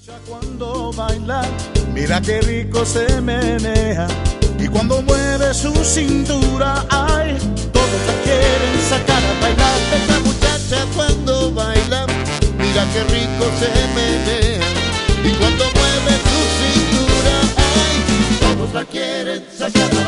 Cuando baila, mira qué rico se menea. Y cuando mueve su cintura, ay, todos la quieren sacar a bailar. Esa muchacha cuando baila, mira qué rico se menea. Y cuando mueve su cintura, ay, todos la quieren sacar a bailar.